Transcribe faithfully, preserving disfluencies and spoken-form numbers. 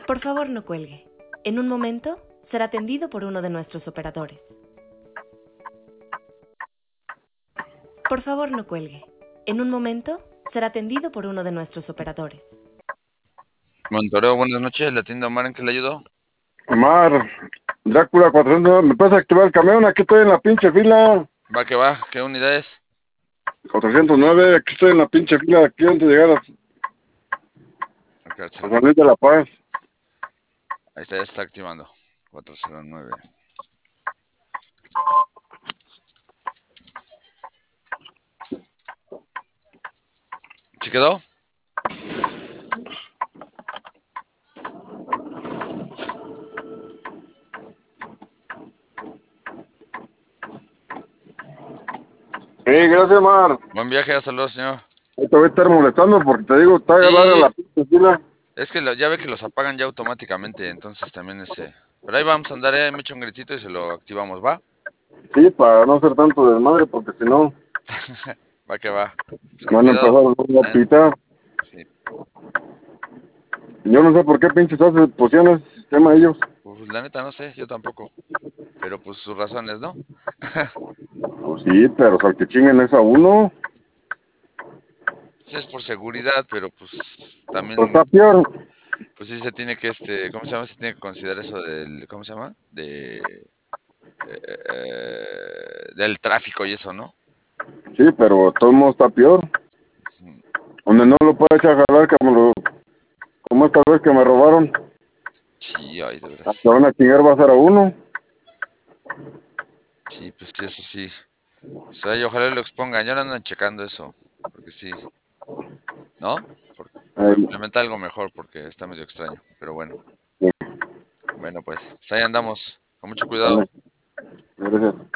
Por favor, no cuelgue. En un momento será atendido por uno de nuestros operadores. Por favor, no cuelgue. En un momento será atendido por uno de nuestros operadores. Montoreo, buenas noches. ¿Le atiende Omar en qué le ayudó? Omar, Drácula cuatrocientos, ¿me puedes activar el camión? Aquí estoy en la pinche fila. Va que va. ¿Qué unidad es? cuatrocientos nueve, aquí estoy en la pinche fila, aquí antes de llegar a, Acá, a San Luis de la Paz. ahí está, ya está activando. cuatrocientos nueve. ¿Sí quedó? Sí, gracias, Omar. Buen viaje, hasta luego, señor. Ahí te voy a estar molestando porque te digo, está Sí, larga la pinche fila. es que lo- ya ve que los apagan ya automáticamente, entonces también ese... Pero ahí vamos a andar, eh, me echo un gritito y se lo activamos, ¿va? Sí, para no hacer tanto desmadre, porque si no, Va que va. Pues con van a cuidado. empezar a Eh, pitar. Sí. Yo no sé por qué pinches hacen, pusieron ese sistema ellos. Pues la neta no sé, yo tampoco. Pero pues sus razones, ¿no? Pues sí, pero al que chinguen es a uno. Sí, es por seguridad, pero pues Pero también, está peor. pues sí se tiene que, este, ¿cómo se llama? Se tiene que considerar eso del, ¿cómo se llama? De, eh, del tráfico y eso, ¿no? Sí, pero todo el mundo está peor. Mm. Donde no lo puede echar a jalar, como, lo, como esta vez que me robaron. Sí, ay, de Hasta veras. van a chingar va a ser a uno. Sí, pues sí, eso sí. Pues ay, ojalá lo expongan. Ya no andan checando eso. Porque sí, ¿no? Por, por Ay, implementar algo mejor, porque está medio extraño. Pero bueno, sí, bueno, pues, pues ahí andamos. Con mucho cuidado. vale, gracias.